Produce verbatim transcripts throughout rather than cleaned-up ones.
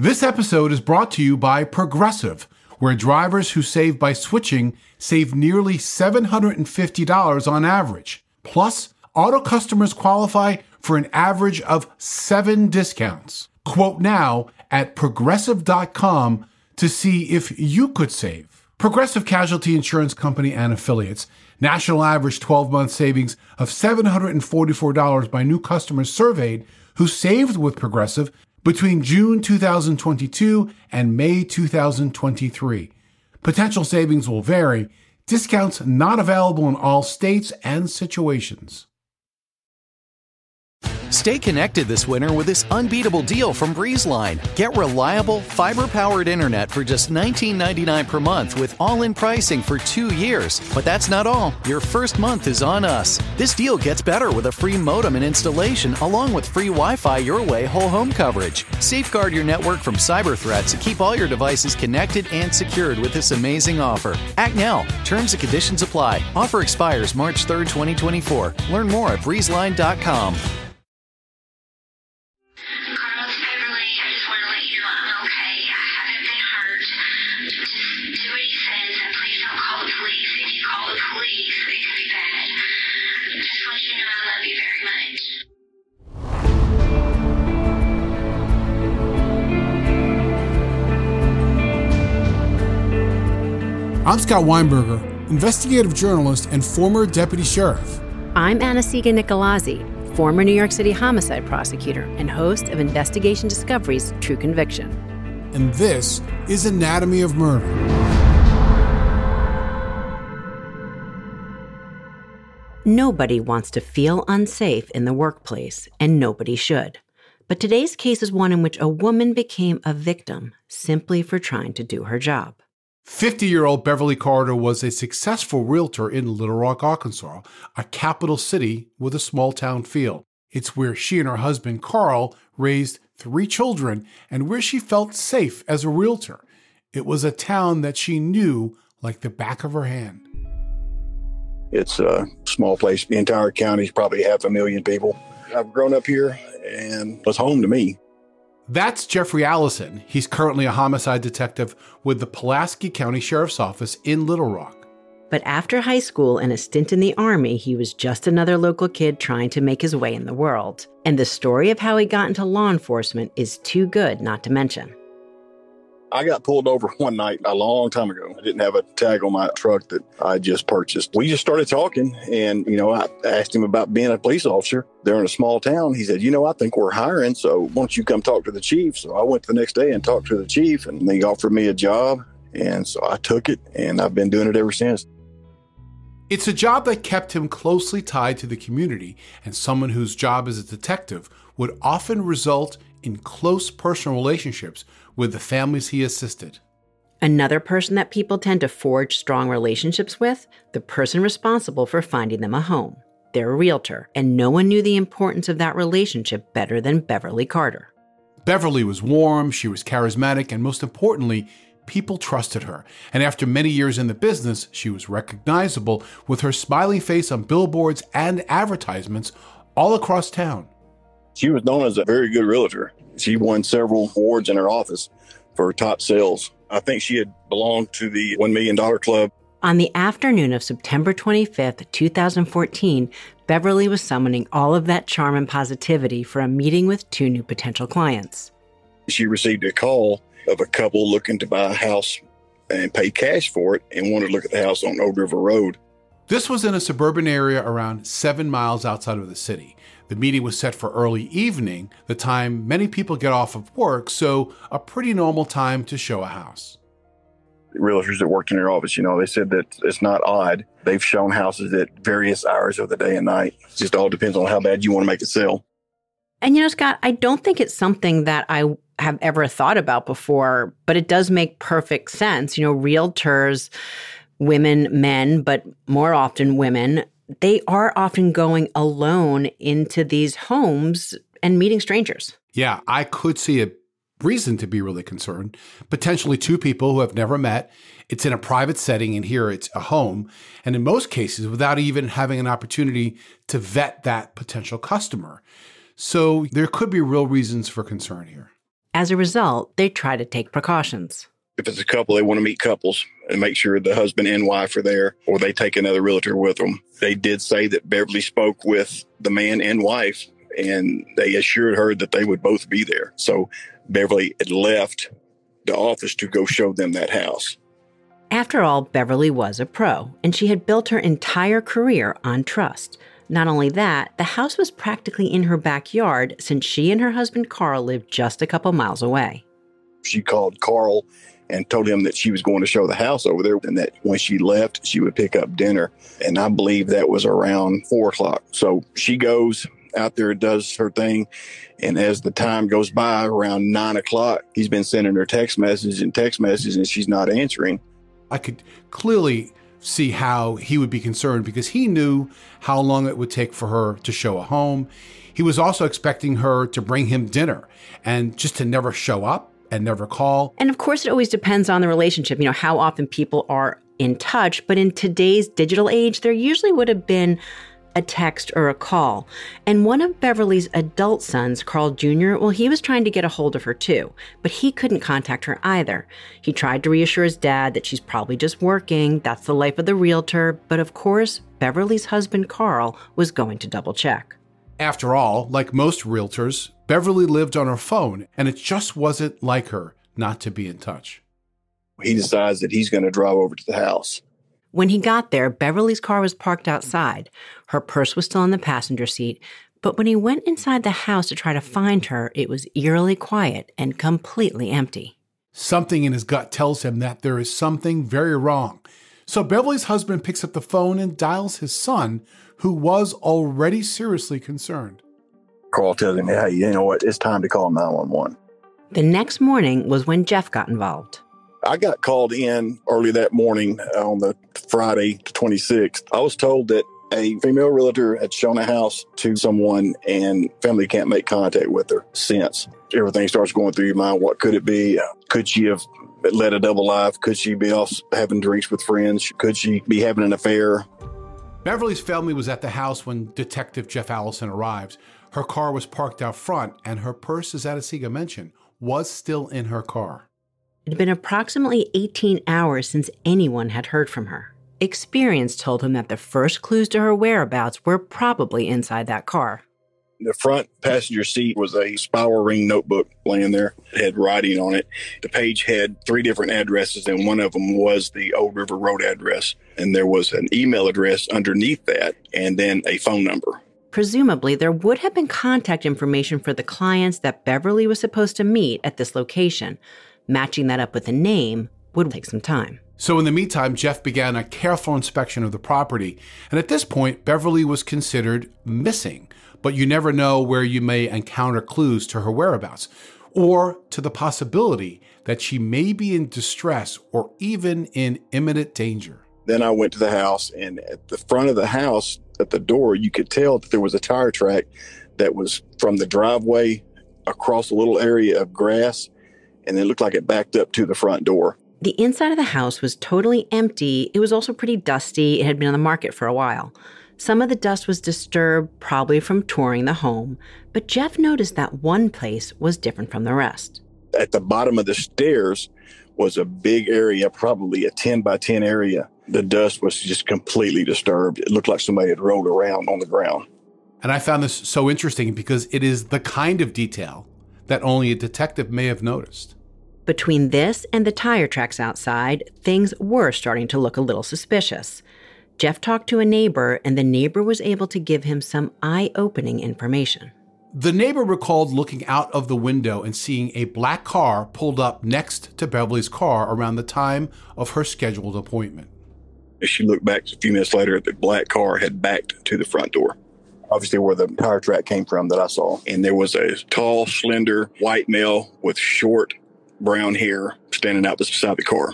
This episode is brought to you by Progressive, where drivers who save by switching save nearly seven hundred fifty dollars on average. Plus, auto customers qualify for an average of seven discounts. Quote now at progressive dot com to see if you could save. Progressive Casualty Insurance Company and Affiliates. National average twelve-month savings of seven hundred forty-four dollars by new customers surveyed who saved with Progressive between June two thousand twenty-two and May two thousand twenty-three. Potential savings will vary. Discounts not available in all states and situations. Stay connected this winter with this unbeatable deal from BreezeLine. Get reliable, fiber-powered internet for just nineteen ninety-nine dollars per month with all-in pricing for two years. But that's not all. Your first month is on us. This deal gets better with a free modem and installation, along with free Wi-Fi Your Way whole home coverage. Safeguard your network from cyber threats and keep all your devices connected and secured with this amazing offer. Act now. Terms and conditions apply. Offer expires March third, twenty twenty-four. Learn more at breeze line dot com. I'm Scott Weinberger, investigative journalist and former deputy sheriff. I'm Anna-Sigga Nicolazzi, former New York City homicide prosecutor and host of Investigation Discovery's True Conviction. And this is Anatomy of Murder. Nobody wants to feel unsafe in the workplace, and nobody should. But today's case is one in which a woman became a victim simply for trying to do her job. fifty-year-old Beverly Carter was a successful realtor in Little Rock, Arkansas, a capital city with a small-town feel. It's where she and her husband, Carl, raised three children and where she felt safe as a realtor. It was a town that she knew like the back of her hand. It's a small place. The entire county is probably half a million people. I've grown up here, and it's home to me. That's Jeffrey Allison. He's currently a homicide detective with the Pulaski County Sheriff's Office in Little Rock. But after high school and a stint in the Army, he was just another local kid trying to make his way in the world. And the story of how he got into law enforcement is too good not to mention. I got pulled over one night a long time ago. I didn't have a tag on my truck that I just purchased. We just started talking, and, you know, I asked him about being a police officer. They're in a small town. He said, you know, I think we're hiring, so why don't you come talk to the chief? So I went the next day and talked to the chief, and they offered me a job, and so I took it, and I've been doing it ever since. It's a job that kept him closely tied to the community, and someone whose job as a detective would often result in close personal relationships with the families he assisted. Another person that people tend to forge strong relationships with, the person responsible for finding them a home. They're a realtor, and no one knew the importance of that relationship better than Beverly Carter. Beverly was warm, she was charismatic, and most importantly, people trusted her. And after many years in the business, she was recognizable with her smiling face on billboards and advertisements all across town. She was known as a very good realtor. She won several awards in her office for her top sales. I think she had belonged to the one million dollars Club. On the afternoon of September twenty-fifth, twenty fourteen, Beverly was summoning all of that charm and positivity for a meeting with two new potential clients. She received a call of a couple looking to buy a house and pay cash for it and wanted to look at the house on Old River Road. This was in a suburban area around seven miles outside of the city. The meeting was set for early evening, the time many people get off of work, so a pretty normal time to show a house. The realtors that worked in their office, you know, they said that it's not odd. They've shown houses at various hours of the day and night. It just all depends on how bad you want to make it sell. And, you know, Scott, I don't think it's something that I have ever thought about before, but it does make perfect sense. You know, realtors, women, men, but more often women, they are often going alone into these homes and meeting strangers. Yeah, I could see a reason to be really concerned. Potentially two people who have never met. It's in a private setting, and here it's a home. And in most cases, without even having an opportunity to vet that potential customer. So there could be real reasons for concern here. As a result, they try to take precautions. If it's a couple, they want to meet couples and make sure the husband and wife are there, or they take another realtor with them. They did say that Beverly spoke with the man and wife, and they assured her that they would both be there. So Beverly had left the office to go show them that house. After all, Beverly was a pro, and she had built her entire career on trust. Not only that, the house was practically in her backyard since she and her husband Carl lived just a couple miles away. She called Carl and told him that she was going to show the house over there, and that when she left, she would pick up dinner. And I believe that was around four o'clock. So she goes out there, does her thing. And as the time goes by, around nine o'clock, he's been sending her text message and text messages, and she's not answering. I could clearly see how he would be concerned because he knew how long it would take for her to show a home. He was also expecting her to bring him dinner, and just to never show up and never call. And of course, it always depends on the relationship, you know, how often people are in touch. But in today's digital age, there usually would have been a text or a call. And one of Beverly's adult sons, Carl Junior, well, he was trying to get a hold of her too, but he couldn't contact her either. He tried to reassure his dad that she's probably just working. That's the life of the realtor. But of course, Beverly's husband, Carl, was going to double check. After all, like most realtors, Beverly lived on her phone, and it just wasn't like her not to be in touch. He decides that he's going to drive over to the house. When he got there, Beverly's car was parked outside. Her purse was still in the passenger seat, but when he went inside the house to try to find her, it was eerily quiet and completely empty. Something in his gut tells him that there is something very wrong. So Beverly's husband picks up the phone and dials his son, who was already seriously concerned. Carl tells him, hey, you know what, it's time to call nine one one. The next morning was when Jeff got involved. I got called in early that morning on the Friday, the twenty-sixth. I was told that a female realtor had shown a house to someone and family can't make contact with her since. Everything starts going through your mind. What could it be? Could she have led a double life? Could she be off having drinks with friends? Could she be having an affair? Beverly's family was at the house when Detective Jeff Allison arrived. Her car was parked out front, and her purse, as Adesiga mentioned, was still in her car. It had been approximately eighteen hours since anyone had heard from her. Experience told him that the first clues to her whereabouts were probably inside that car. The front passenger seat was a spiral ring notebook laying there. It had writing on it. The page had three different addresses, and one of them was the Old River Road address. And there was an email address underneath that, and then a phone number. Presumably, there would have been contact information for the clients that Beverly was supposed to meet at this location. Matching that up with a name would take some time. So in the meantime, Jeff began a careful inspection of the property. And at this point, Beverly was considered missing. But you never know where you may encounter clues to her whereabouts, or to the possibility that she may be in distress or even in imminent danger. Then I went to the house, and at the front of the house, at the door, you could tell that there was a tire track that was from the driveway across a little area of grass, and it looked like it backed up to the front door. The inside of the house was totally empty. It was also pretty dusty. It had been on the market for a while. Some of the dust was disturbed, probably from touring the home, but Jeff noticed that one place was different from the rest. At the bottom of the stairs was a big area, probably a ten by ten area. The dust was just completely disturbed. It looked like somebody had rolled around on the ground. And I found this so interesting because it is the kind of detail that only a detective may have noticed. Between this and the tire tracks outside, things were starting to look a little suspicious. Jeff talked to a neighbor, and the neighbor was able to give him some eye-opening information. The neighbor recalled looking out of the window and seeing a black car pulled up next to Beverly's car around the time of her scheduled appointment. As she looked back a few minutes later, the black car had backed to the front door. Obviously where the tire track came from that I saw. And there was a tall, slender, white male with short brown hair standing out beside the car.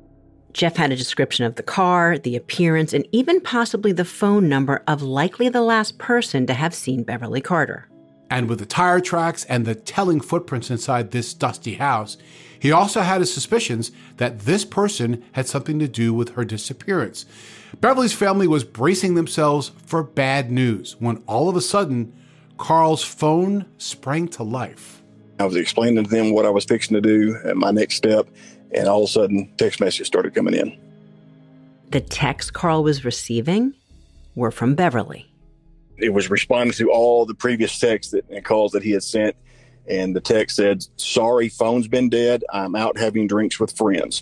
Jeff had a description of the car, the appearance, and even possibly the phone number of likely the last person to have seen Beverly Carter. And with the tire tracks and the telling footprints inside this dusty house, he also had his suspicions that this person had something to do with her disappearance. Beverly's family was bracing themselves for bad news when all of a sudden, Carl's phone sprang to life. I was explaining to them what I was fixing to do and my next step, and all of a sudden, text messages started coming in. The texts Carl was receiving were from Beverly. It was responding to all the previous texts that, and calls that he had sent, and the text said, "Sorry, phone's been dead. I'm out having drinks with friends."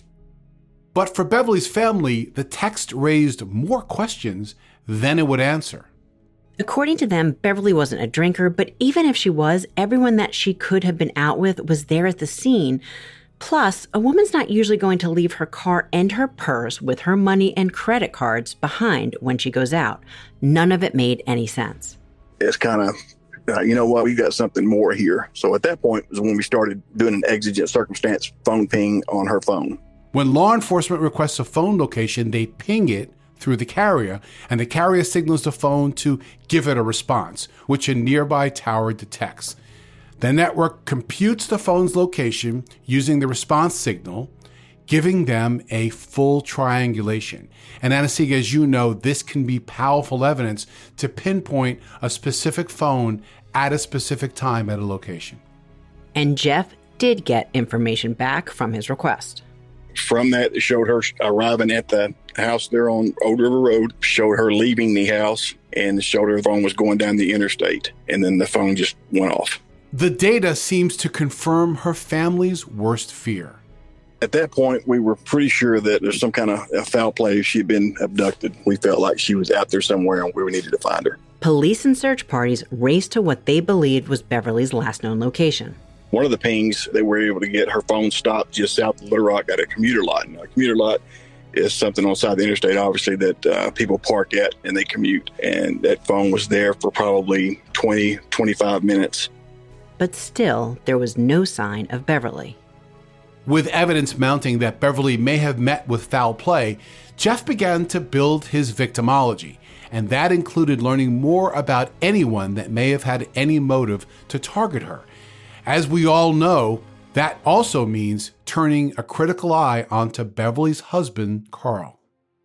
But for Beverly's family, the text raised more questions than it would answer. According to them, Beverly wasn't a drinker, but even if she was, everyone that she could have been out with was there at the scene. Plus, a woman's not usually going to leave her car and her purse with her money and credit cards behind when she goes out. None of it made any sense. It's kind of, uh, you know what, we got something more here. So at that point was when we started doing an exigent circumstance phone ping on her phone. When law enforcement requests a phone location, they ping it through the carrier, and the carrier signals the phone to give it a response, which a nearby tower detects. The network computes the phone's location using the response signal, giving them a full triangulation. And Anna-Sigga, as you know, this can be powerful evidence to pinpoint a specific phone at a specific time at a location. And Jeff did get information back from his request. From that, it showed her arriving at the house there on Old River Road, showed her leaving the house, and showed her the phone was going down the interstate. And then the phone just went off. The data seems to confirm her family's worst fear. At that point, we were pretty sure that there's some kind of foul play. She had been abducted. We felt like she was out there somewhere and we needed to find her. Police and search parties raced to what they believed was Beverly's last known location. One of the pings, they were able to get her phone stopped just south of Little Rock at a commuter lot. Now, a commuter lot is something on the side of the interstate, obviously, that uh, people park at and they commute. And that phone was there for probably twenty, twenty-five minutes. But still, there was no sign of Beverly. With evidence mounting that Beverly may have met with foul play, Jeff began to build his victimology, and that included learning more about anyone that may have had any motive to target her. As we all know, that also means turning a critical eye onto Beverly's husband, Carl.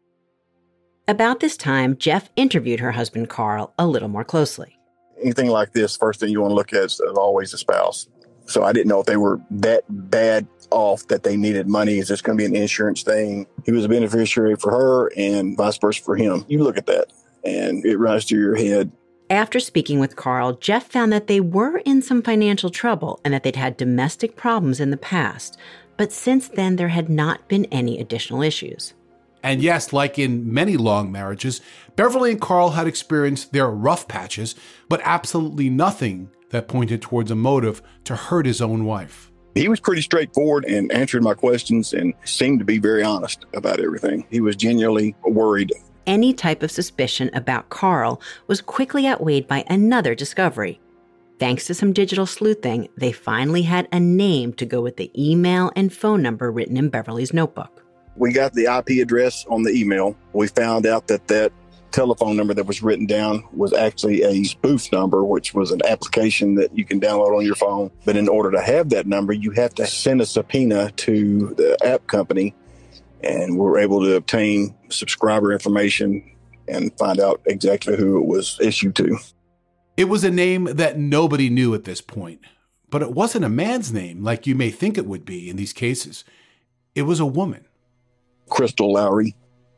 About this time, Jeff interviewed her husband, Carl, a little more closely. Anything like this, first thing you want to look at is always the spouse. So I didn't know if they were that bad off that they needed money. Is this going to be an insurance thing? He was a beneficiary for her and vice versa for him. You look at that and it rises to your head. After speaking with Carl, Jeff found that they were in some financial trouble and that they'd had domestic problems in the past. But since then, there had not been any additional issues. And yes, like in many long marriages, Beverly and Carl had experienced their rough patches, but absolutely nothing that pointed towards a motive to hurt his own wife. He was pretty straightforward and answered my questions and seemed to be very honest about everything. He was genuinely worried. Any type of suspicion about Carl was quickly outweighed by another discovery. Thanks to some digital sleuthing, they finally had a name to go with the email and phone number written in Beverly's notebook. We got the I P address on the email. We found out that that telephone number that was written down was actually a spoof number, which was an application that you can download on your phone. But in order to have that number, you have to send a subpoena to the app company. And we were able to obtain subscriber information and find out exactly who it was issued to. It was a name that nobody knew at this point, but it wasn't a man's name like you may think it would be in these cases. It was a woman. Crystal Lowry.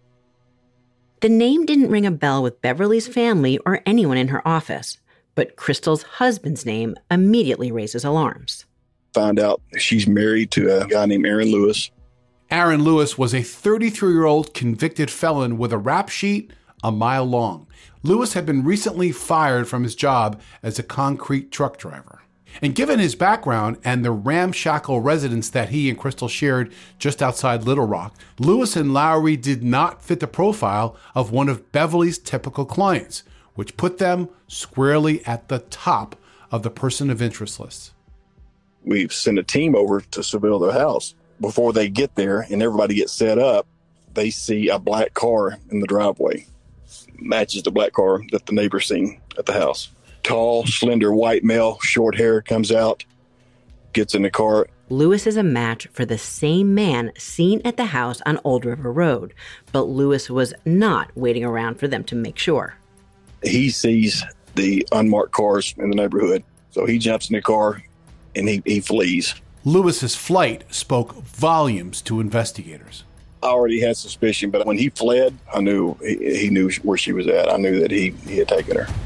The name didn't ring a bell with Beverly's family or anyone in her office, but Crystal's husband's name immediately raises alarms. Find out she's married to a guy named Aaron Lewis. Aaron Lewis was a thirty-three-year-old convicted felon with a rap sheet a mile long. Lewis had been recently fired from his job as a concrete truck driver. And given his background and the ramshackle residence that he and Crystal shared just outside Little Rock, Lewis and Lowry did not fit the profile of one of Beverly's typical clients, which put them squarely at the top of the person of interest list. We've sent a team over to surveil their house. Before they get there and everybody gets set up, they see a black car in the driveway. Matches the black car that the neighbors seen at the house. Tall, slender, white male, short hair, comes out, gets in the car. Lewis is a match for the same man seen at the house on Old River Road, but Lewis was not waiting around for them to make sure. He sees the unmarked cars in the neighborhood, so he jumps in the car, and he, he flees. Lewis's flight spoke volumes to investigators. I already had suspicion, but when he fled, I knew he, he knew where she was at. I knew that he, he had taken her.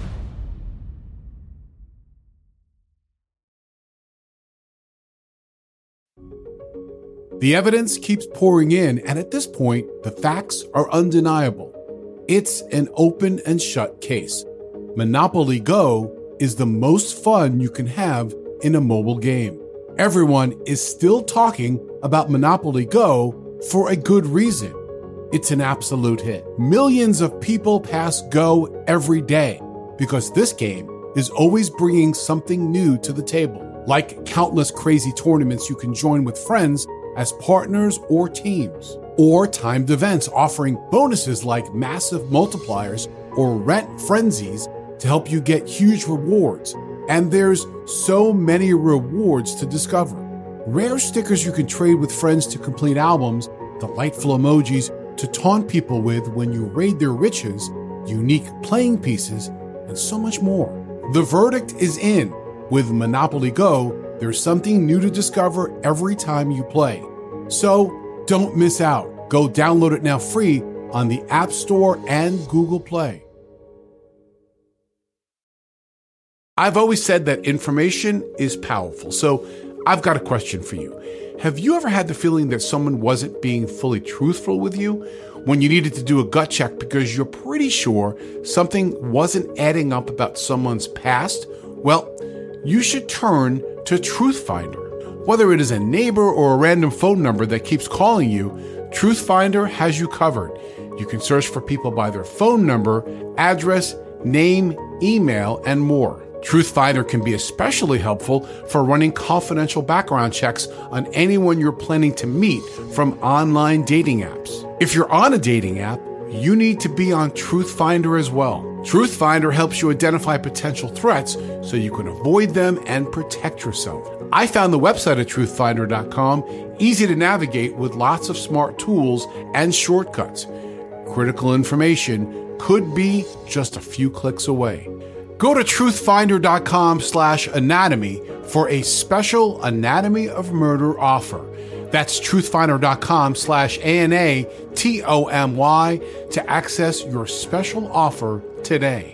The evidence keeps pouring in, and at this point, the facts are undeniable. It's an open and shut case. Monopoly Go is the most fun you can have in a mobile game. Everyone is still talking about Monopoly Go for a good reason. It's an absolute hit. Millions of people pass Go every day because this game is always bringing something new to the table, like countless crazy tournaments you can join with friends as partners or teams, or timed events offering bonuses like massive multipliers or rent frenzies to help you get huge rewards. And there's so many rewards to discover. Rare stickers you can trade with friends to complete albums, delightful emojis to taunt people with when you raid their riches, unique playing pieces, and so much more. The verdict is in. With Monopoly Go, there's something new to discover every time you play. So don't miss out. Go download it now free on the App Store and Google Play. I've always said that information is powerful, so I've got a question for you. Have you ever had the feeling that someone wasn't being fully truthful with you when you needed to do a gut check because you're pretty sure something wasn't adding up about someone's past? Well, you should turn to TruthFinder. Whether it is a neighbor or a random phone number that keeps calling you, TruthFinder has you covered. You can search for people by their phone number, address, name, email, and more. TruthFinder can be especially helpful for running confidential background checks on anyone you're planning to meet from online dating apps. If you're on a dating app, you need to be on TruthFinder as well. TruthFinder helps you identify potential threats so you can avoid them and protect yourself. I found the website at truth finder dot com easy to navigate with lots of smart tools and shortcuts. Critical information could be just a few clicks away. Go to truth finder dot com slash anatomy for a special Anatomy of Murder offer. That's truth finder dot com slash A N A T O M Y to access your special offer today.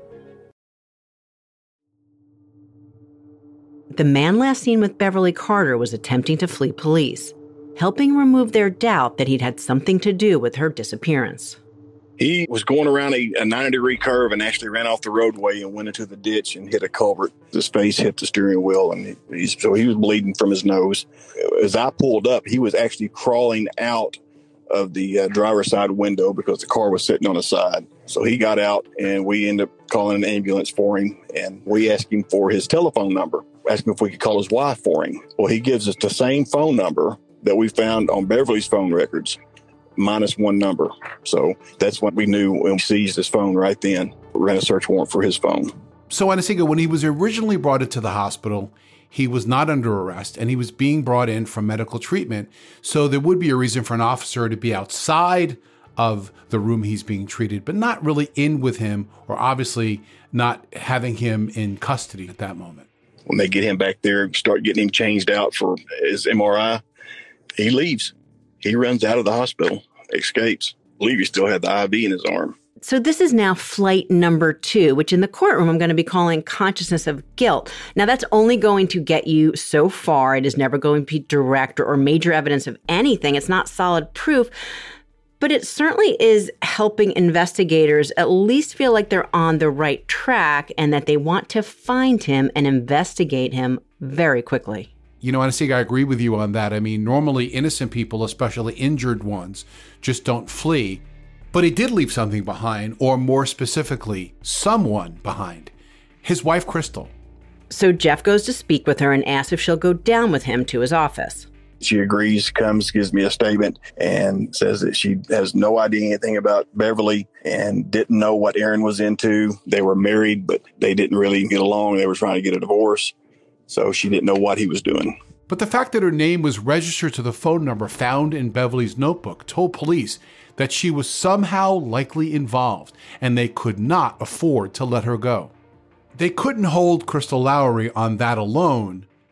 The man last seen with Beverly Carter was attempting to flee police, helping remove their doubt that he'd had something to do with her disappearance. He was going around a, a ninety-degree curve and actually ran off the roadway and went into the ditch and hit a culvert. His face hit the steering wheel, and he, he's, so he was bleeding from his nose. As I pulled up, he was actually crawling out of the uh, driver's side window because the car was sitting on the side. So he got out, and we ended up calling an ambulance for him, and we asked him for his telephone number, asked him if we could call his wife for him. Well, he gives us the same phone number that we found on Beverly's phone records, minus one number. So that's what we knew when we seized his phone right then. We ran a search warrant for his phone. So, Anasiga, when he was originally brought into the hospital, he was not under arrest and he was being brought in for medical treatment. So there would be a reason for an officer to be outside of the room he's being treated, but not really in with him, or obviously not having him in custody at that moment. When they get him back there and start getting him changed out for his M R I, he leaves. He runs out of the hospital, escapes. I believe he still had the I V in his arm. So this is now flight number two, which in the courtroom I'm going to be calling consciousness of guilt. Now, that's only going to get you so far. It is never going to be direct or major evidence of anything. It's not solid proof. But it certainly is helping investigators at least feel like they're on the right track and that they want to find him and investigate him very quickly. You know, Anasiga, I agree with you on that. I mean, normally innocent people, especially injured ones, just don't flee. But he did leave something behind, or more specifically, someone behind. His wife, Crystal. So Jeff goes to speak with her and asks if she'll go down with him to his office. She agrees, comes, gives me a statement, and says that she has no idea anything about Beverly and didn't know what Aaron was into. They were married, but they didn't really get along. They were trying to get a divorce. So she didn't know what he was doing. But the fact that her name was registered to the phone number found in Beverly's notebook told police that she was somehow likely involved, and they could not afford to let her go. They couldn't hold Crystal Lowry on that alone.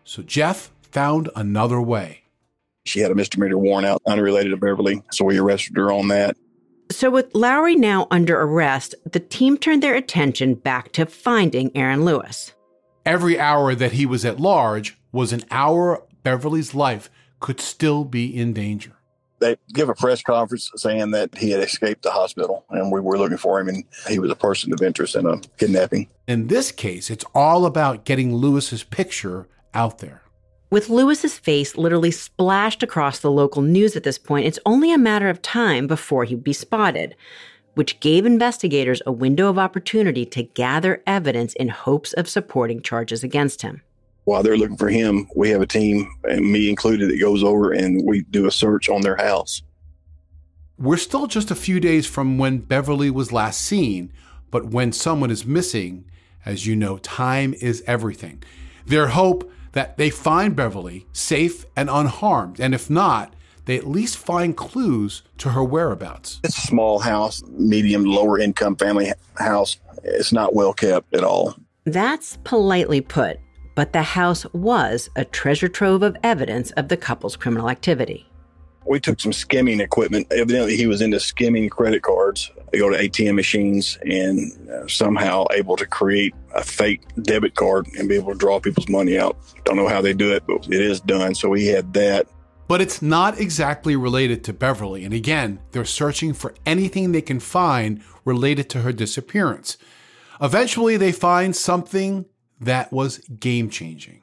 So Jeff found another way. She had a misdemeanor warrant out unrelated to Beverly, so we arrested her on that. So with Lowry now under arrest, the team turned their attention back to finding Aaron Lewis. Every hour that he was at large was an hour Beverly's life could still be in danger. They give a press conference saying that he had escaped the hospital and we were looking for him and he was a person of interest in a kidnapping. In this case, it's all about getting Lewis's picture out there. With Lewis's face literally splashed across the local news at this point, it's only a matter of time before he'd be spotted, which gave investigators a window of opportunity to gather evidence in hopes of supporting charges against him. While they're looking for him, we have a team, and me included, that goes over and we do a search on their house. We're still just a few days from when Beverly was last seen, but when someone is missing, as you know, time is everything. Their hope that they find Beverly safe and unharmed, and if not, they at least find clues to her whereabouts. It's a small house, medium, lower income family house. It's not well kept at all. That's politely put, but the house was a treasure trove of evidence of the couple's criminal activity. We took some skimming equipment. Evidently, he was into skimming credit cards. They go to A T M machines and uh, somehow able to create a fake debit card and be able to draw people's money out. Don't know how they do it, but it is done. So we had that. But it's not exactly related to Beverly. And again, they're searching for anything they can find related to her disappearance. Eventually, they find something that was game-changing.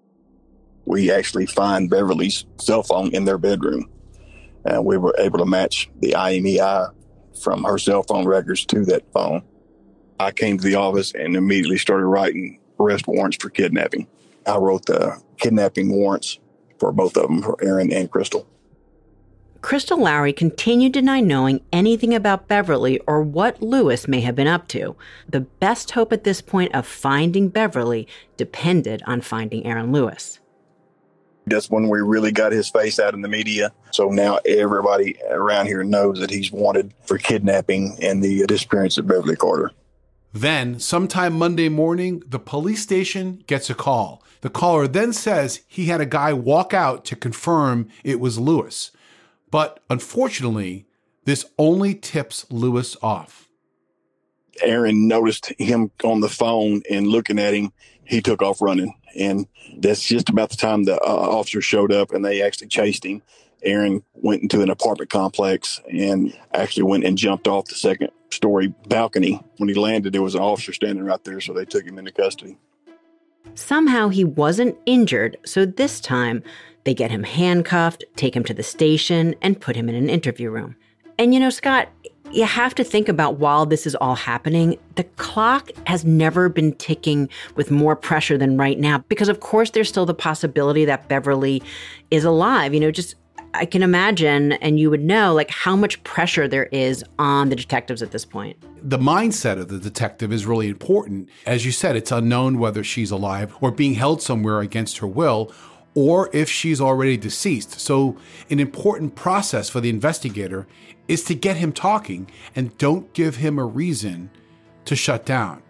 We actually find Beverly's cell phone in their bedroom. And we were able to match the I M E I from her cell phone records to that phone. I came to the office and immediately started writing arrest warrants for kidnapping. I wrote the kidnapping warrants for both of them, for Aaron and Crystal. Crystal Lowry continued to deny knowing anything about Beverly or what Lewis may have been up to. The best hope at this point of finding Beverly depended on finding Aaron Lewis. That's when we really got his face out in the media. So now everybody around here knows that he's wanted for kidnapping and the disappearance of Beverly Carter. Then, sometime Monday morning, the police station gets a call. The caller then says he had a guy walk out to confirm it was Lewis. But unfortunately, this only tips Lewis off. Aaron noticed him on the phone and looking at him, he took off running. And that's just about the time the uh, officer showed up and they actually chased him. Aaron went into an apartment complex and actually went and jumped off the second story balcony. When he landed, there was an officer standing right there, so they took him into custody. Somehow he wasn't injured, so this time they get him handcuffed, take him to the station, and put him in an interview room. And you know, Scott, you have to think about while this is all happening, the clock has never been ticking with more pressure than right now, because of course there's still the possibility that Beverly is alive. You know, just I can imagine, and you would know, like how much pressure there is on the detectives at this point. The mindset of the detective is really important. As you said, it's unknown whether she's alive or being held somewhere against her will, or if she's already deceased. So an important process for the investigator is to get him talking and don't give him a reason to shut down.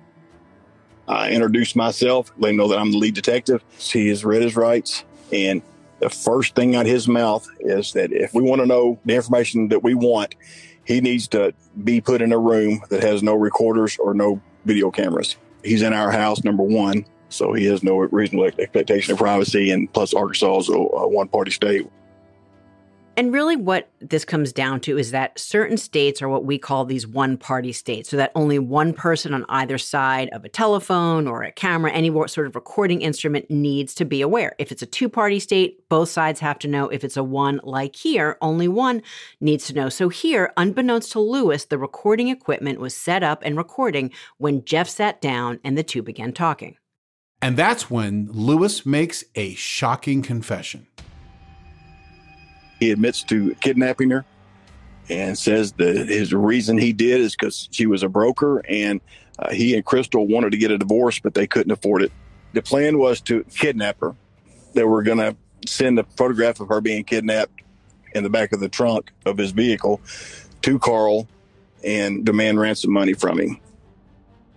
I introduced myself, let him know that I'm the lead detective. He has read his rights, and the first thing out of his mouth is that if we want to know the information that we want, he needs to be put in a room that has no recorders or no video cameras. He's in our house, number one, so he has no reasonable expectation of privacy, and plus Arkansas is a, a one-party state. And really what this comes down to is that certain states are what we call these one-party states, so that only one person on either side of a telephone or a camera, any sort of recording instrument, needs to be aware. If it's a two-party state, both sides have to know. If it's a one, like here, only one needs to know. So here, unbeknownst to Lewis, the recording equipment was set up and recording when Jeff sat down and the two began talking. And that's when Lewis makes a shocking confession. He admits to kidnapping her and says that his reason he did is because she was a broker, and uh, he and Crystal wanted to get a divorce, but they couldn't afford it. The plan was to kidnap her. They were going to send a photograph of her being kidnapped in the back of the trunk of his vehicle to Carl and demand ransom money from him.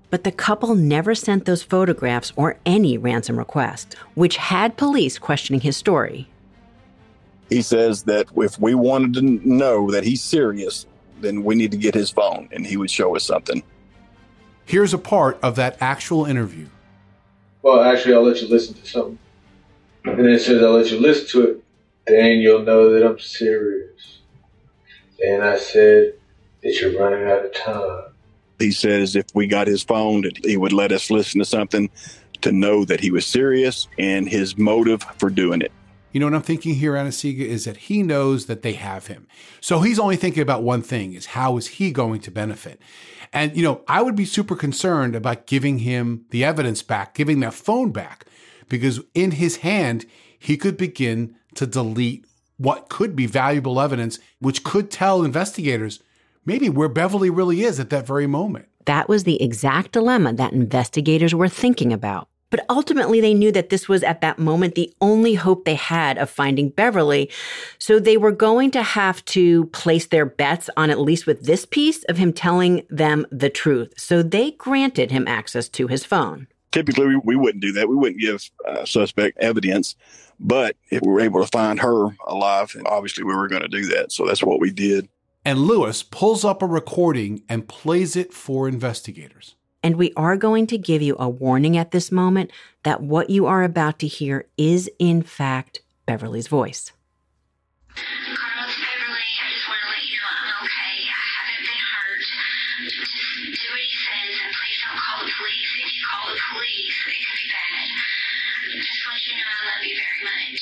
But the couple never sent those photographs or any ransom request, which had police questioning his story. He says that if we wanted to know that he's serious, then we need to get his phone, and he would show us something. Here's a part of that actual interview. Well, actually, I'll let you listen to something. And then it says, I'll let you listen to it. Then you'll know that I'm serious. And I said that you're running out of time. He says if we got his phone, that he would let us listen to something to know that he was serious and his motive for doing it. You know what I'm thinking here, Anna-Sigga, is that he knows that they have him. So he's only thinking about one thing, is how is he going to benefit? And, you know, I would be super concerned about giving him the evidence back, giving that phone back, because in his hand, he could begin to delete what could be valuable evidence, which could tell investigators maybe where Beverly really is at that very moment. That was the exact dilemma that investigators were thinking about. But ultimately, they knew that this was at that moment the only hope they had of finding Beverly. So they were going to have to place their bets on at least with this piece of him telling them the truth. So they granted him access to his phone. Typically, we, we wouldn't do that. We wouldn't give uh, suspect evidence. But if we were able to find her alive, obviously we were going to do that. So that's what we did. And Lewis pulls up a recording and plays it for investigators. And we are going to give you a warning at this moment that what you are about to hear is, in fact, Beverly's voice. Carlos, Beverly, I just want to let you know I'm okay. I haven't been hurt. Just do what he says and please don't call the police. If you call the police, it could be bad. Just want you to know I love you very much.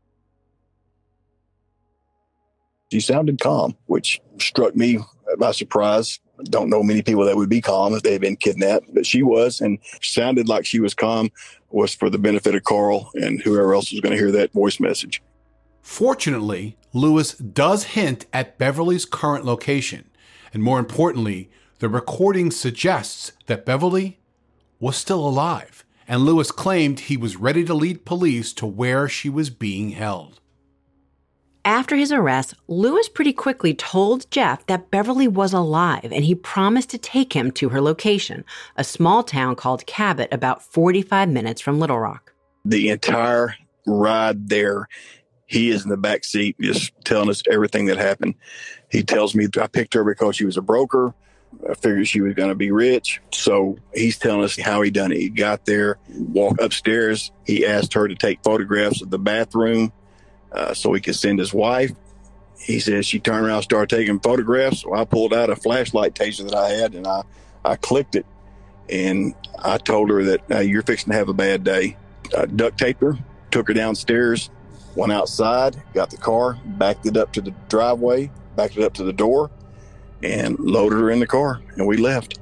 She sounded calm, which struck me by surprise. I don't know many people that would be calm if they had been kidnapped, but she was, and sounded like she was calm, was for the benefit of Carl and whoever else was going to hear that voice message. Fortunately, Lewis does hint at Beverly's current location. And more importantly, the recording suggests that Beverly was still alive. And Lewis claimed he was ready to lead police to where she was being held. After his arrest, Lewis pretty quickly told Jeff that Beverly was alive, and he promised to take him to her location, a small town called Cabot, about forty-five minutes from Little Rock. The entire ride there, he is in the back seat just telling us everything that happened. He tells me I picked her because she was a broker. I figured she was going to be rich. So he's telling us how he done it. He got there, walked upstairs. He asked her to take photographs of the bathroom uh, so he could send his wife. He says she turned around and started taking photographs. So I pulled out a flashlight taser that I had and I, I clicked it. And I told her that uh, you're fixing to have a bad day. I duct taped her, took her downstairs, went outside, got the car, backed it up to the driveway, backed it up to the door, and loaded her in the car, and we left.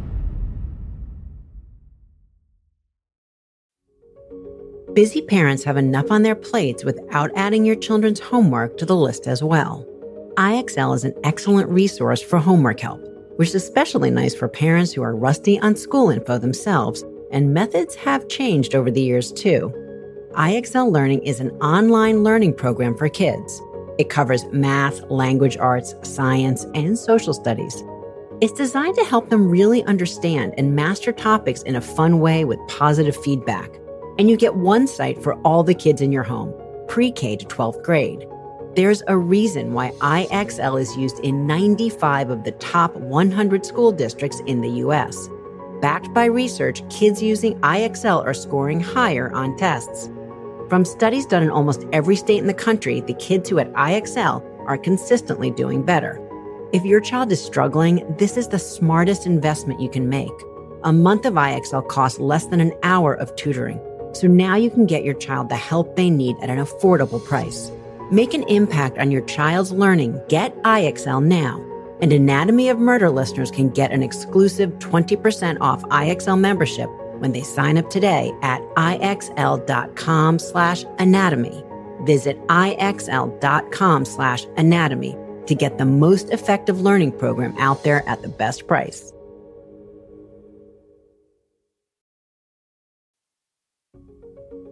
Busy parents have enough on their plates without adding your children's homework to the list as well. I X L is an excellent resource for homework help, which is especially nice for parents who are rusty on school info themselves, and methods have changed over the years too. I X L Learning is an online learning program for kids. It covers math, language arts, science, and social studies. It's designed to help them really understand and master topics in a fun way with positive feedback. And you get one site for all the kids in your home, pre-K to twelfth grade. There's a reason why I X L is used in ninety-five of the top one hundred school districts in the U S. Backed by research, kids using I X L are scoring higher on tests. From studies done in almost every state in the country, the kids who had I X L are consistently doing better. If your child is struggling, this is the smartest investment you can make. A month of I X L costs less than an hour of tutoring, so now you can get your child the help they need at an affordable price. Make an impact on your child's learning. Get I X L now. And Anatomy of Murder listeners can get an exclusive twenty percent off I X L membership when they sign up today at IXL.com slash anatomy. Visit IXL.com slash anatomy to get the most effective learning program out there at the best price. Did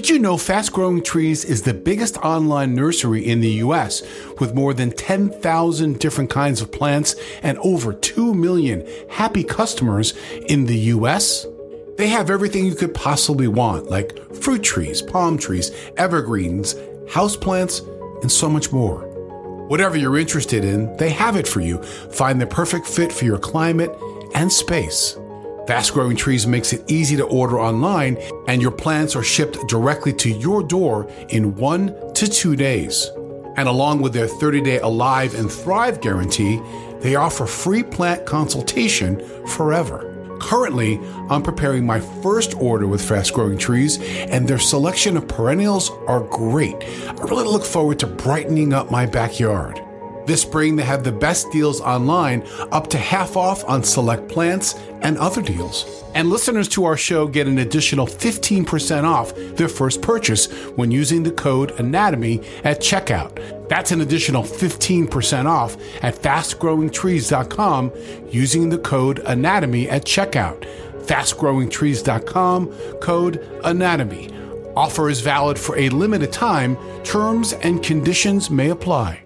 Did you know Fast Growing Trees is the biggest online nursery in the U S with more than ten thousand different kinds of plants and over two million happy customers in the U S? They have everything you could possibly want, like fruit trees, palm trees, evergreens, houseplants, and so much more. Whatever you're interested in, they have it for you. Find the perfect fit for your climate and space. Fast Growing Trees makes it easy to order online, and your plants are shipped directly to your door in one to two days. And along with their thirty-day Alive and Thrive guarantee, they offer free plant consultation forever. Currently, I'm preparing my first order with Fast Growing Trees, and their selection of perennials are great. I really look forward to brightening up my backyard. This spring, they have the best deals online, up to half off on select plants and other deals. And listeners to our show get an additional fifteen percent off their first purchase when using the code ANATOMY at checkout. That's an additional fifteen percent off at fast growing trees dot com using the code ANATOMY at checkout. fast growing trees dot com, code ANATOMY. Offer is valid for a limited time. Terms and conditions may apply.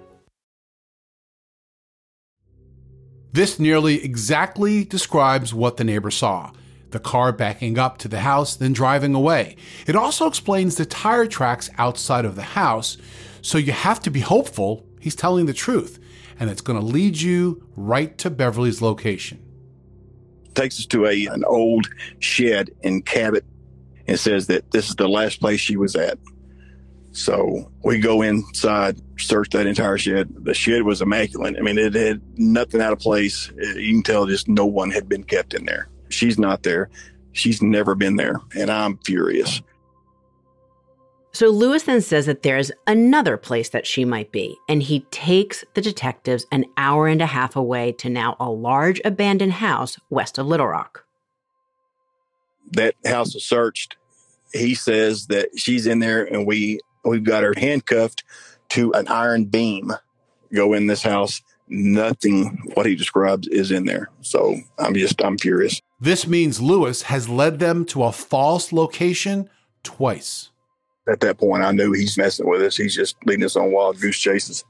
This nearly exactly describes what the neighbor saw. The car backing up to the house, then driving away. It also explains the tire tracks outside of the house, so you have to be hopeful he's telling the truth, and it's going to lead you right to Beverly's location. Takes us to a an old shed in Cabot and says that this is the last place she was at. So we go inside, search that entire shed. The shed was immaculate. I mean, it had nothing out of place. You can tell just no one had been kept in there. She's not there. She's never been there. And I'm furious. So Lewis then says that there's another place that she might be, and he takes the detectives an hour and a half away to now a large abandoned house west of Little Rock. That house was searched. He says that she's in there, and we, we've got her handcuffed to an iron beam. Go in this house. Nothing, what he describes, is in there. So I'm just, I'm furious. This means Lewis has led them to a false location twice. At that point, I knew he's messing with us. He's just leading us on wild goose chases.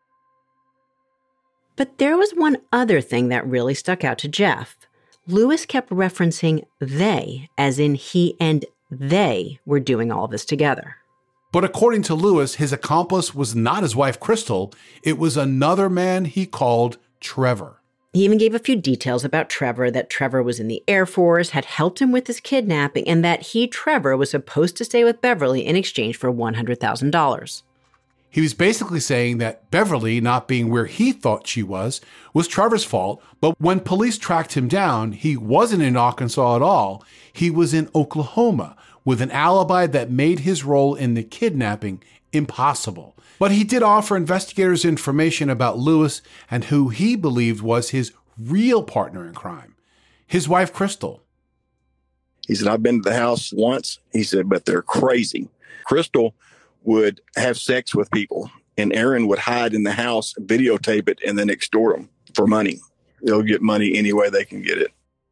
But there was one other thing that really stuck out to Jeff. Lewis kept referencing they, as in he and they were doing all this together. But according to Lewis, his accomplice was not his wife, Crystal. It was another man he called Trevor. He even gave a few details about Trevor, that Trevor was in the Air Force, had helped him with his kidnapping, and that he, Trevor, was supposed to stay with Beverly in exchange for one hundred thousand dollars. He was basically saying that Beverly, not being where he thought she was, was Trevor's fault, but when police tracked him down, he wasn't in Arkansas at all. He was in Oklahoma, with an alibi that made his role in the kidnapping impossible. But he did offer investigators information about Lewis and who he believed was his real partner in crime, his wife, Crystal. He said, I've been to the house once. He said, but they're crazy. Crystal would have sex with people, and Aaron would hide in the house, videotape it, and then extort them for money. They'll get money any way they can get it.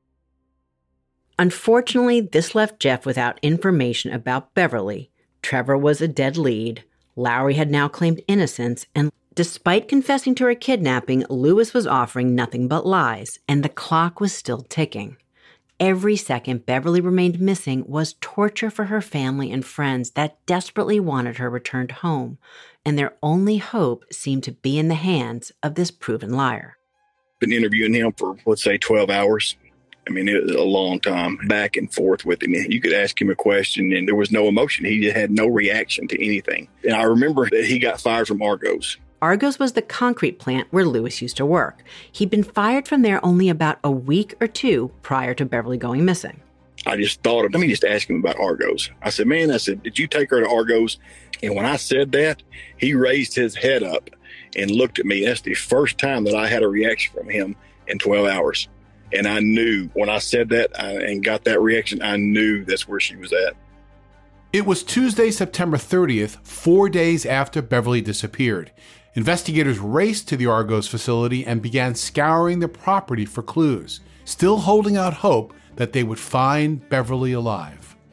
Unfortunately, this left Jeff without information about Beverly. Trevor was a dead lead. Lowry had now claimed innocence, and despite confessing to her kidnapping, Lewis was offering nothing but lies, and the clock was still ticking. Every second Beverly remained missing was torture for her family and friends that desperately wanted her returned home, and their only hope seemed to be in the hands of this proven liar. Been interviewing him for, let's say, twelve hours. I mean, it was a long time, back and forth with him. You could ask him a question, and there was no emotion. He had no reaction to anything. And I remember that he got fired from Argos. Argos was the concrete plant where Lewis used to work. He'd been fired from there only about a week or two prior to Beverly going missing. I just thought of, let me just ask him about Argos. I said, man, I said, did you take her to Argos? And when I said that, he raised his head up and looked at me. That's the first time that I had a reaction from him in twelve hours. And I knew when I said that I, and got that reaction, I knew that's where she was at. It was Tuesday, September thirtieth, four days after Beverly disappeared. Investigators raced to the Argos facility and began scouring the property for clues, still holding out hope that they would find Beverly alive.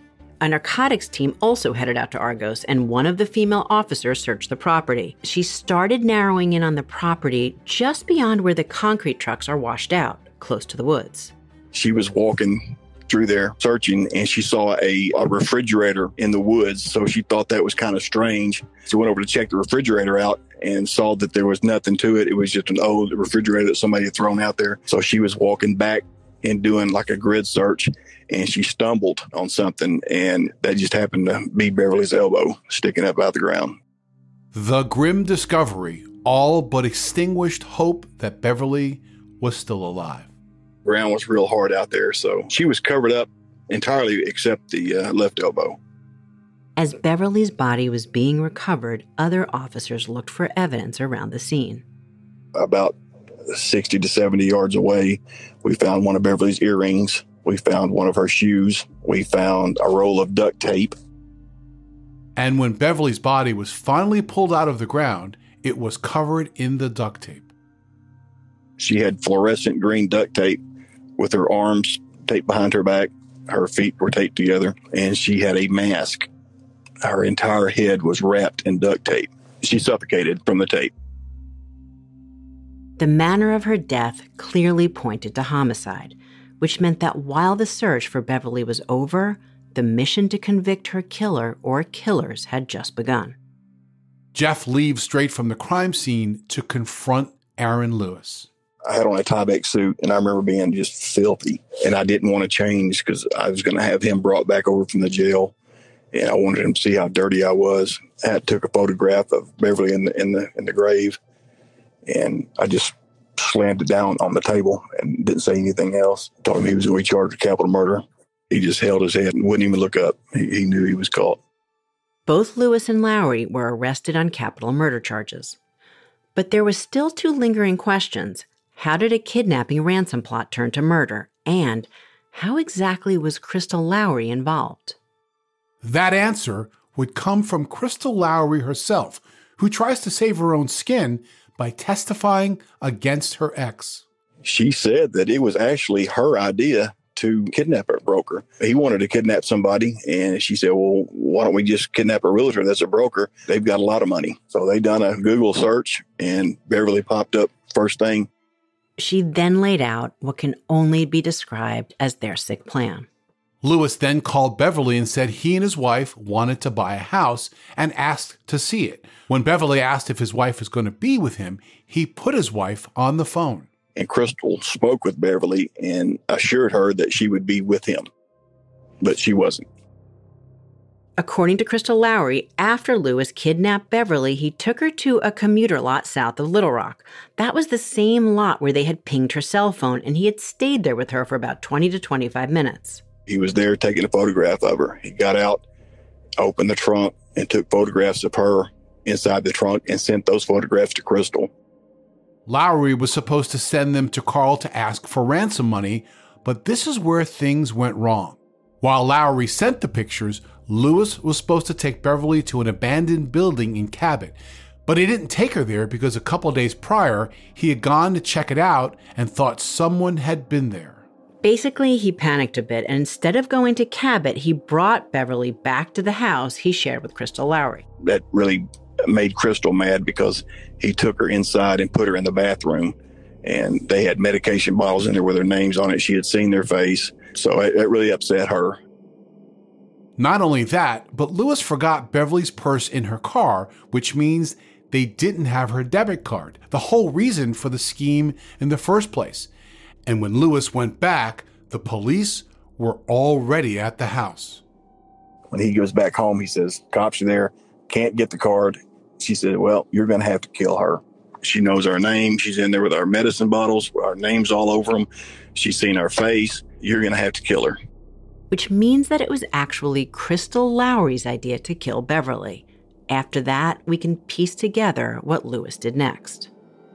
A narcotics team also headed out to Argos, and one of the female officers searched the property. She started narrowing in on the property just beyond where the concrete trucks are washed out, close to the woods. She was walking through there searching, and she saw a, a refrigerator in the woods, so she thought that was kind of strange. She went over to check the refrigerator out and saw that there was nothing to it. It was just an old refrigerator that somebody had thrown out there. So she was walking back and doing like a grid search, and she stumbled on something, and that just happened to be Beverly's elbow sticking up out the ground. The grim discovery all but extinguished hope that Beverly was still alive. The ground was real hard out there, so she was covered up entirely except the uh, left elbow. As Beverly's body was being recovered, other officers looked for evidence around the scene. About sixty to seventy yards away, we found one of Beverly's earrings. We found one of her shoes. We found a roll of duct tape. And when Beverly's body was finally pulled out of the ground, it was covered in the duct tape. She had fluorescent green duct tape with her arms taped behind her back. Her feet were taped together, and she had a mask. Her entire head was wrapped in duct tape. She suffocated from the tape. The manner of her death clearly pointed to homicide, which meant that while the search for Beverly was over, the mission to convict her killer or killers had just begun. Jeff leaves straight from the crime scene to confront Aaron Lewis. I had on a Tyvek suit, and I remember being just filthy, and I didn't want to change because I was going to have him brought back over from the jail, and I wanted him to see how dirty I was. I took a photograph of Beverly in the in the in the grave, and I just slammed it down on the table and didn't say anything else. Told him he was going to be charged with capital murder. He just held his head and wouldn't even look up. He, he knew he was caught. Both Lewis and Lowry were arrested on capital murder charges. But there was still two lingering questions. How did a kidnapping ransom plot turn to murder? And how exactly was Crystal Lowry involved? That answer would come from Crystal Lowry herself, who tries to save her own skin by testifying against her ex. She said that it was actually her idea to kidnap a broker. He wanted to kidnap somebody, and she said, well, why don't we just kidnap a realtor that's a broker? They've got a lot of money. So they done a Google search, and Beverly popped up first thing. She then laid out what can only be described as their sick plan. Lewis then called Beverly and said he and his wife wanted to buy a house and asked to see it. When Beverly asked if his wife was going to be with him, he put his wife on the phone. And Crystal spoke with Beverly and assured her that she would be with him, but she wasn't. According to Crystal Lowry, after Lewis kidnapped Beverly, he took her to a commuter lot south of Little Rock. That was the same lot where they had pinged her cell phone, and he had stayed there with her for about twenty to twenty-five minutes. He was there taking a photograph of her. He got out, opened the trunk, and took photographs of her inside the trunk and sent those photographs to Crystal. Lowry was supposed to send them to Carl to ask for ransom money, but this is where things went wrong. While Lowry sent the pictures, Lewis was supposed to take Beverly to an abandoned building in Cabot, but he didn't take her there because a couple days prior, he had gone to check it out and thought someone had been there. Basically, he panicked a bit, and instead of going to Cabot, he brought Beverly back to the house he shared with Crystal Lowry. That really made Crystal mad because he took her inside and put her in the bathroom, and they had medication bottles in there with their names on it. She had seen their face, so it, it really upset her. Not only that, but Lewis forgot Beverly's purse in her car, which means they didn't have her debit card, the whole reason for the scheme in the first place. And when Lewis went back, the police were already at the house. When he goes back home, he says, cops are there, can't get the card. She said, well, you're going to have to kill her. She knows our name. She's in there with our medicine bottles, our names all over them. She's seen our face. You're going to have to kill her. Which means that it was actually Crystal Lowry's idea to kill Beverly. After that, we can piece together what Lewis did next.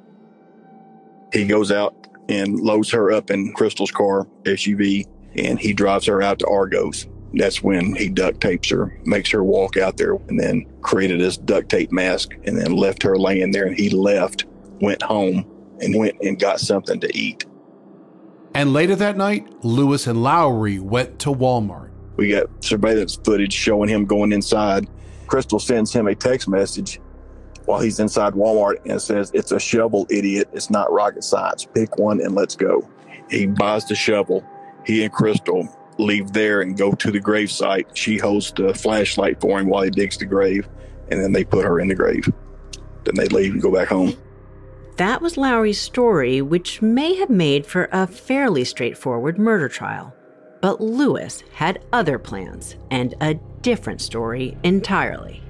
He goes out and loads her up in Crystal's car, S U V, and he drives her out to Argos. That's when he duct tapes her, makes her walk out there, and then created this duct tape mask, and then left her laying there. And he left, went home, and went and got something to eat. And later that night, Lewis and Lowry went to Walmart. We got surveillance footage showing him going inside. Crystal sends him a text message while he's inside Walmart and says, "It's a shovel, idiot. It's not rocket science. Pick one and let's go." He buys the shovel. He and Crystal leave there and go to the grave site. She holds the flashlight for him while he digs the grave, and then they put her in the grave. Then they leave and go back home. That was Lowry's story, which may have made for a fairly straightforward murder trial. But Lewis had other plans and a different story entirely.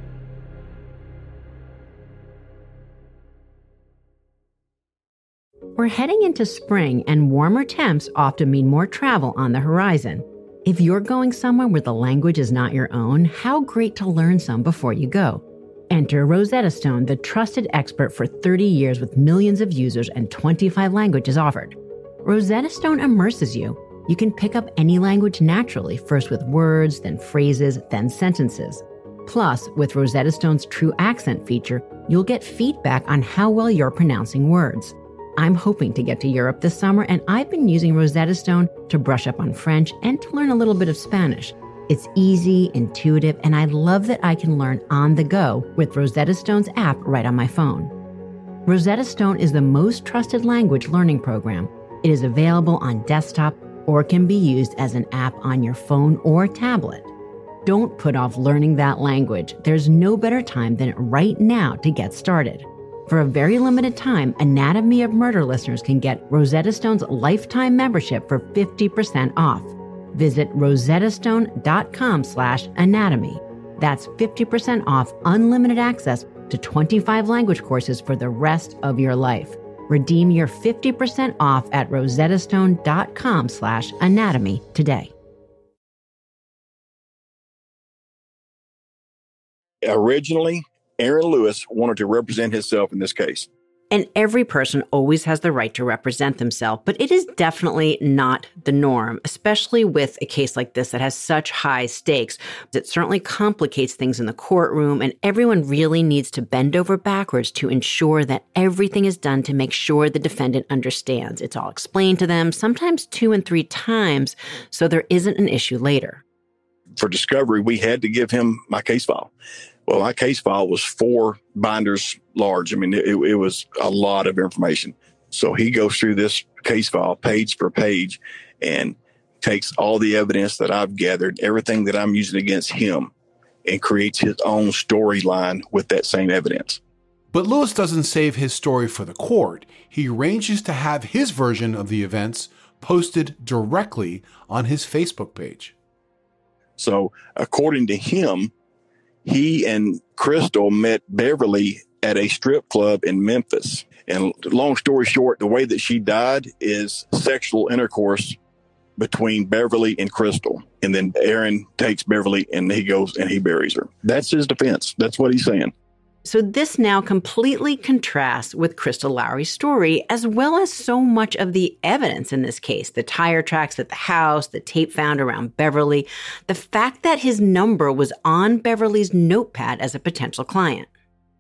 We're heading into spring, and warmer temps often mean more travel on the horizon. If you're going somewhere where the language is not your own, how great to learn some before you go. Enter Rosetta Stone, the trusted expert for thirty years with millions of users and twenty-five languages offered. Rosetta Stone immerses you. You can pick up any language naturally, first with words, then phrases, then sentences. Plus, with Rosetta Stone's True Accent feature, you'll get feedback on how well you're pronouncing words. I'm hoping to get to Europe this summer, and I've been using Rosetta Stone to brush up on French and to learn a little bit of Spanish. It's easy, intuitive, and I love that I can learn on the go with Rosetta Stone's app right on my phone. Rosetta Stone is the most trusted language learning program. It is available on desktop or can be used as an app on your phone or tablet. Don't put off learning that language. There's no better time than right now to get started. For a very limited time, Anatomy of Murder listeners can get Rosetta Stone's lifetime membership for fifty percent off. Visit rosettastone.com slash anatomy. That's fifty percent off unlimited access to twenty-five language courses for the rest of your life. Redeem your fifty percent off at rosettastone.com slash anatomy today. Originally, Aaron Lewis wanted to represent himself in this case. And every person always has the right to represent themselves, but it is definitely not the norm, especially with a case like this that has such high stakes. It certainly complicates things in the courtroom, and everyone really needs to bend over backwards to ensure that everything is done to make sure the defendant understands. It's all explained to them, sometimes two and three times, so there isn't an issue later. For discovery, we had to give him my case file. Well, my case file was four binders large. I mean, it, it was a lot of information. So he goes through this case file page per page and takes all the evidence that I've gathered, everything that I'm using against him, and creates his own storyline with that same evidence. But Lewis doesn't save his story for the court. He arranges to have his version of the events posted directly on his Facebook page. So according to him, he and Crystal met Beverly at a strip club in Memphis. And long story short, the way that she died is sexual intercourse between Beverly and Crystal. And then Aaron takes Beverly and he goes and he buries her. That's his defense. That's what he's saying. So this now completely contrasts with Crystal Lowry's story, as well as so much of the evidence in this case, the tire tracks at the house, the tape found around Beverly, the fact that his number was on Beverly's notepad as a potential client.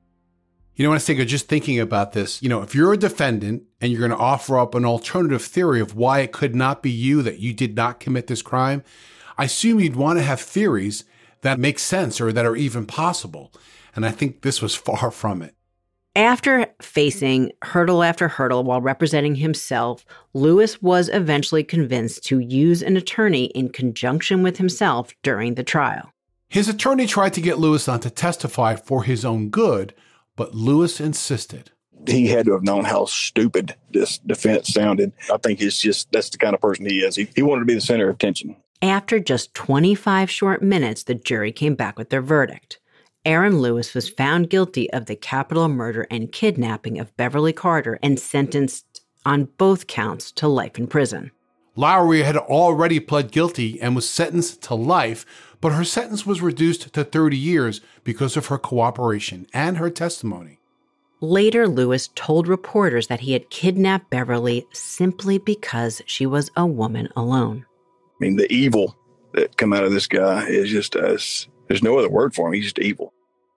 You know, Anastasia, just thinking about this, you know, if you're a defendant and you're going to offer up an alternative theory of why it could not be you, that you did not commit this crime, I assume you'd want to have theories that make sense or that are even possible. And I think this was far from it. After facing hurdle after hurdle while representing himself, Lewis was eventually convinced to use an attorney in conjunction with himself during the trial. His attorney tried to get Lewis on to testify for his own good, but Lewis insisted. He had to have known how stupid this defense sounded. I think it's just, that's the kind of person he is. He, he wanted to be the center of attention. After just twenty-five short minutes, the jury came back with their verdict. Aaron Lewis was found guilty of the capital murder and kidnapping of Beverly Carter and sentenced on both counts to life in prison. Lowry had already pled guilty and was sentenced to life, but her sentence was reduced to thirty years because of her cooperation and her testimony. Later, Lewis told reporters that he had kidnapped Beverly simply because she was a woman alone. I mean, the evil that come out of this guy is just, uh, there's no other word for him. He's just evil.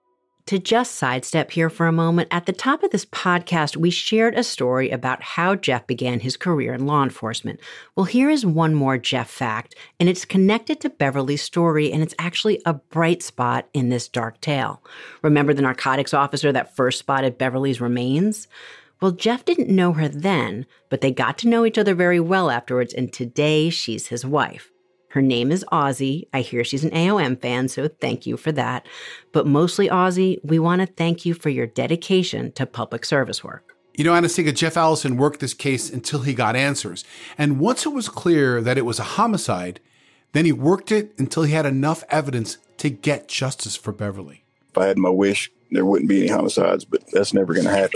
To just sidestep here for a moment, at the top of this podcast, we shared a story about how Jeff began his career in law enforcement. Well, here is one more Jeff fact, and it's connected to Beverly's story, and it's actually a bright spot in this dark tale. Remember the narcotics officer that first spotted Beverly's remains? Well, Jeff didn't know her then, but they got to know each other very well afterwards, and today she's his wife. Her name is Ozzy. I hear she's an A O M fan, so thank you for that. But mostly, Ozzy, we want to thank you for your dedication to public service work. You know, Anastasia, Jeff Allison worked this case until he got answers. And once it was clear that it was a homicide, then he worked it until he had enough evidence to get justice for Beverly. If I had my wish, there wouldn't be any homicides, but that's never going to happen.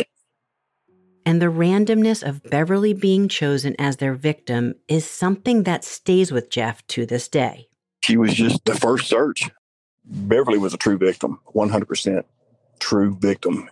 And the randomness of Beverly being chosen as their victim is something that stays with Jeff to this day. She was just the first search. Beverly was a true victim, one hundred percent true victim.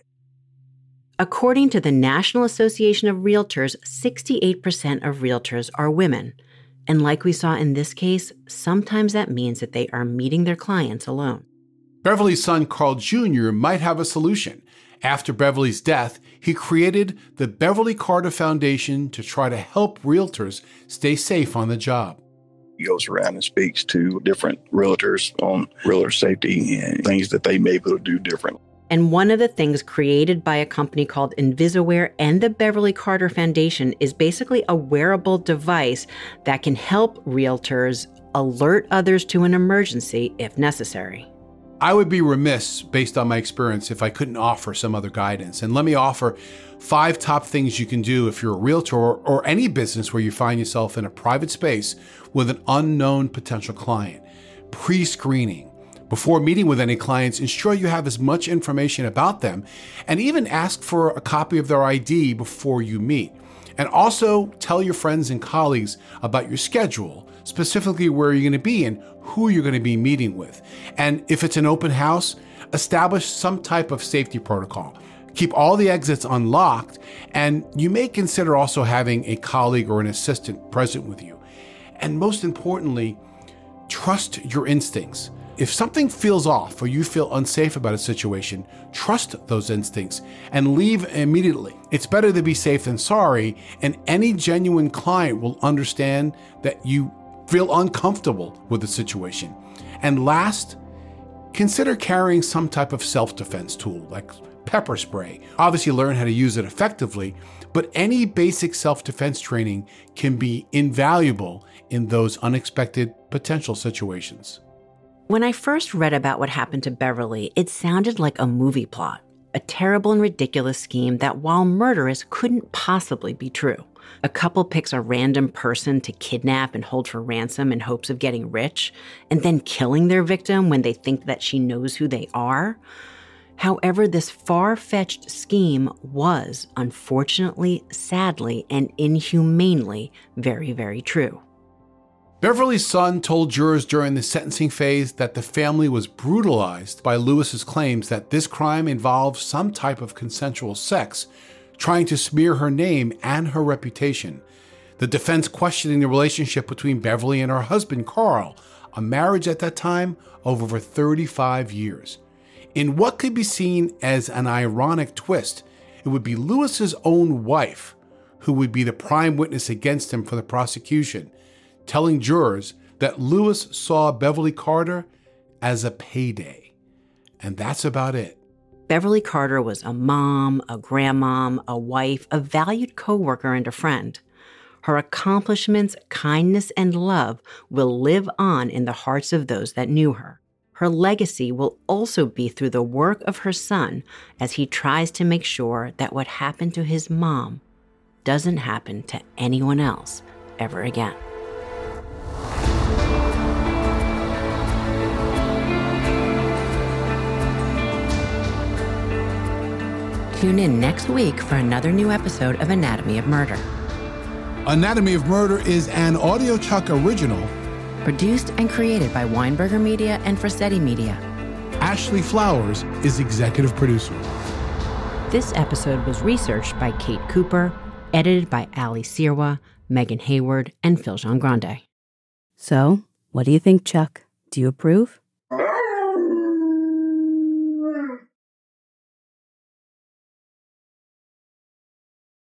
According to the National Association of Realtors, sixty-eight percent of realtors are women. And like we saw in this case, sometimes that means that they are meeting their clients alone. Beverly's son, Carl Junior, might have a solution. After Beverly's death, he created the Beverly Carter Foundation to try to help realtors stay safe on the job. He goes around and speaks to different realtors on realtor safety and things that they may be able to do differently. And one of the things created by a company called Invisaware and the Beverly Carter Foundation is basically a wearable device that can help realtors alert others to an emergency if necessary. I would be remiss, based on my experience, if I couldn't offer some other guidance. And let me offer five top things you can do if you're a realtor or, or any business where you find yourself in a private space with an unknown potential client. Pre-screening. Before meeting with any clients, ensure you have as much information about them and even ask for a copy of their I D before you meet. And also tell your friends and colleagues about your schedule, specifically where you're going to be and who you're going to be meeting with. And if it's an open house, establish some type of safety protocol. Keep all the exits unlocked, and you may consider also having a colleague or an assistant present with you. And most importantly, trust your instincts. If something feels off or you feel unsafe about a situation, trust those instincts and leave immediately. It's better to be safe than sorry, and any genuine client will understand that you feel uncomfortable with the situation. And last, consider carrying some type of self-defense tool like pepper spray. Obviously learn how to use it effectively, but any basic self-defense training can be invaluable in those unexpected potential situations. When I first read about what happened to Beverly, it sounded like a movie plot, a terrible and ridiculous scheme that, while murderous, couldn't possibly be true. A couple picks a random person to kidnap and hold for ransom in hopes of getting rich, and then killing their victim when they think that she knows who they are. However, this far-fetched scheme was, unfortunately, sadly, and inhumanely very, very true. Beverly's son told jurors during the sentencing phase that the family was brutalized by Lewis's claims that this crime involved some type of consensual sex, trying to smear her name and her reputation. The defense questioning the relationship between Beverly and her husband, Carl, a marriage at that time of over thirty-five years. In what could be seen as an ironic twist, it would be Lewis's own wife who would be the prime witness against him for the prosecution, telling jurors that Lewis saw Beverly Carter as a payday. And that's about it. Beverly Carter was a mom, a grandmom, a wife, a valued coworker, and a friend. Her accomplishments, kindness, and love will live on in the hearts of those that knew her. Her legacy will also be through the work of her son as he tries to make sure that what happened to his mom doesn't happen to anyone else ever again. Tune in next week for another new episode of Anatomy of Murder. Anatomy of Murder is an AudioChuck original, Produced and created by Weinberger Media and Frasetti Media. Ashley Flowers is executive producer. This episode was researched by Kate Cooper, edited by Ali Sirwa, Megan Hayward, and Phil Jean Grande. So, what do you think, Chuck? Do you approve?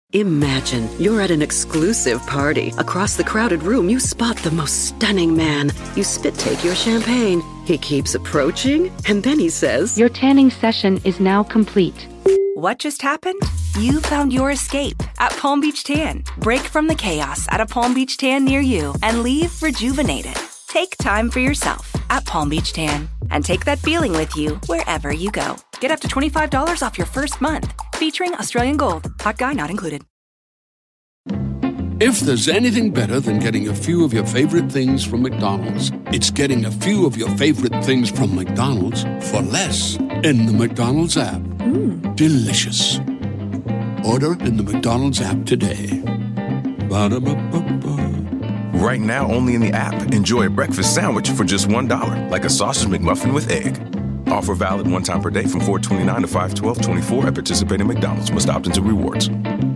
Imagine you're at an exclusive party. Across the crowded room, you spot the most stunning man. You spit take your champagne. He keeps approaching, and then he says, "Your tanning session is now complete." What just happened? You found your escape at Palm Beach Tan. Break from the chaos at a Palm Beach Tan near you and leave rejuvenated. Take time for yourself at Palm Beach Tan and take that feeling with you wherever you go. Get up to twenty-five dollars off your first month. Featuring Australian Gold. Hot guy not included. If there's anything better than getting a few of your favorite things from McDonald's, it's getting a few of your favorite things from McDonald's for less in the McDonald's app. Mm. Delicious. Order in the McDonald's app today. Ba-da-ba-ba-ba. Right now, only in the app. Enjoy a breakfast sandwich for just one dollar, like a sausage McMuffin with egg. Offer valid one time per day from four twenty-nine to five twelve twenty-four at participating McDonald's. Must opt into rewards.